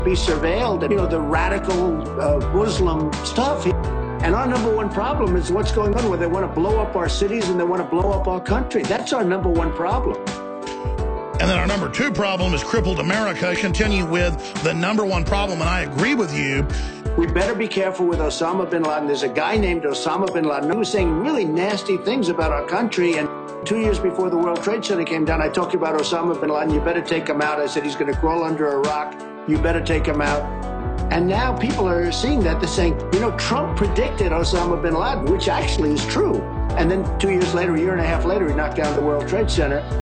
be surveilled, and, the radical Muslim stuff. And our number one problem is what's going on, where they want to blow up our cities and they want to blow up our country. That's our number one problem. And then our number two problem is crippled America. Continue with the number one problem, and I agree with you. We better be careful with Osama bin Laden. There's a guy named Osama bin Laden who was saying really nasty things about our country. And 2 years before the World Trade Center came down, I talked about Osama bin Laden. You better take him out. I said he's going to crawl under a rock. You better take him out. And now people are seeing that. They're saying, Trump predicted Osama bin Laden, which actually is true. And then 2 years later, a year and a half later, he knocked down the World Trade Center.